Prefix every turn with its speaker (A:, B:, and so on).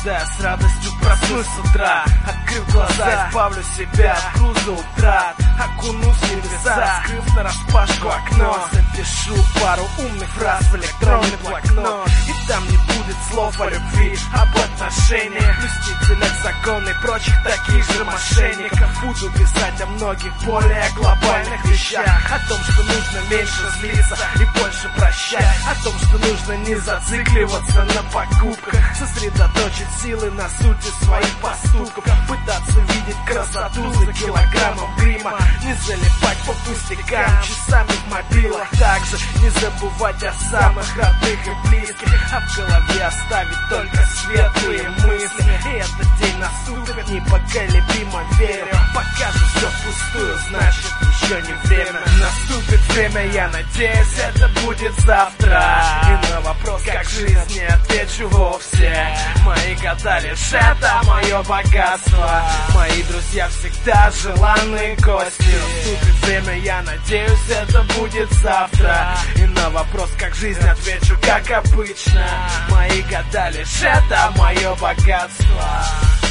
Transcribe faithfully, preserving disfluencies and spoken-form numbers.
A: когда я с радостью проснусь с утра, открыв глаза, избавлю себя от груза утрат, окунусь в небеса, скрыв нараспашку окно, запишу пару умных фраз в электронный блокнот, и там не будет слов о любви, об отношениях, блюстителях закона и прочих таких же мошенников. Буду писать о многих более глобальных вещах, о том, что нужно меньше злиться и больше прощать, о том, что нужно не зацикливаться на покупках, сосредоточить силы на сути своих поступков, пытаться видеть красоту за килограммом грима, не залипать по пустякам часами в мобилах, также не забывать о самых родных и близких, а в голове оставить только светлые мысли. И этот день наступит непоколебимо, верю. Пока же все впустую, значит еще не время. Наступит время, я надеюсь, это будет завтра. И на вопрос, как жизнь, не отвечу вовсе. Мои года лишь это мое богатство. Мои друзья всегда желанные гости. Наступит время, я надеюсь, это будет завтра. И на вопрос, как жизнь, отвечу, как обычно. Мои года лишь это мое богатство.